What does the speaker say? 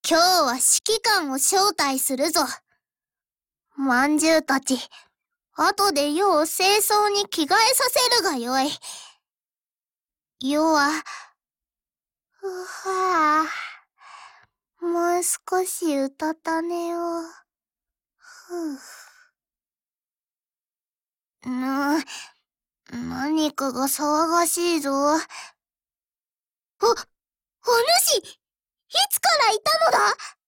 今日は指揮官を招待するぞ。まんじゅうたち、後で世を清掃に着替えさせるがよい。世は、うはぁ、もう少しうたた寝を。何かが騒がしいぞ。お主、いつからいたのだ？